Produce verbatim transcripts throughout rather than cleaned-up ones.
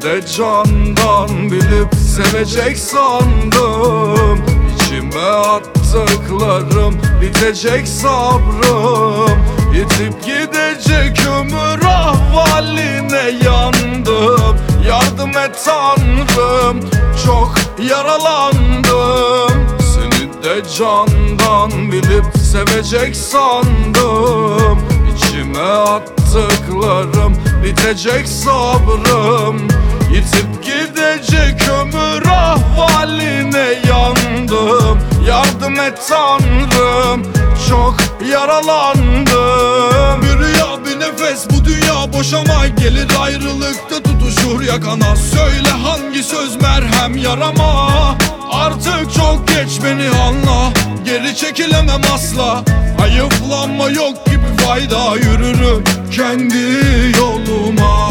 de candan bilip sevecek sandım. İçime attıklarım bitecek sabrım. Yitip gidecek ömür ahvaline yandım. Yardım et Tanrım, çok yaralandım. Seni de candan bilip sevecek sandım. İçime attıklarım bitecek sabrım. Yitip gidecek ömür ahvaline yandım. Yardım et Tanrım, çok yaralandım. Bir rüya bir nefes, bu dünya boş ama gelir ayrılıkta tutuşur yakana. Söyle hangi söz merhem yarama. Artık çok geç, beni anla. Geri çekilemem asla. Hayıflanma yok gibi fayda. Yürürüm kendi yoluma.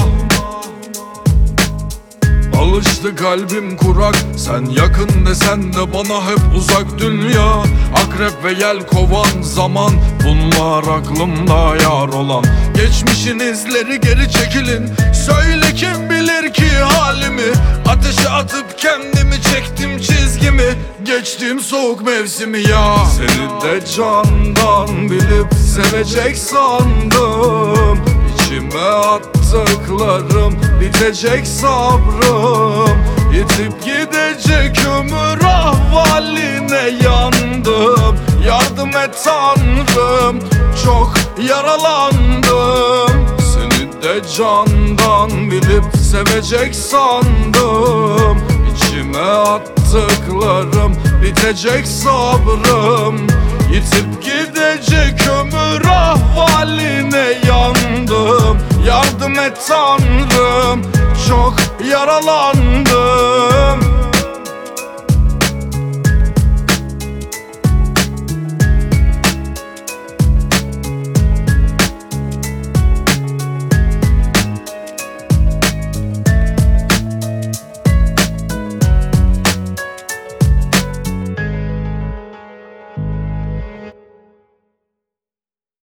Alıştı kalbim kurak, sen yakın desen de bana hep uzak dünya. Akrep ve yel kovan zaman, bunlar aklımda yar olan. Geçmişin izleri, geri çekilin. Söyle kim bilir ki halimi. Ateşe atıp kendimi çektim çizgimi. Geçtim soğuk mevsimi ya. Seni de candan bilip sevecek sandım. İçime attıklarım bitecek sabrım. Yitip gidecek ömür ahvaline yandım. Yardım et Tanrım, çok yaralandım. Seni de candan bilip sevecek sandım. İçime attıklarım bitecek sabrım. Yitip gidecek ömür ahvaline yandım. Yardım et Tanrım, çok yaralandım.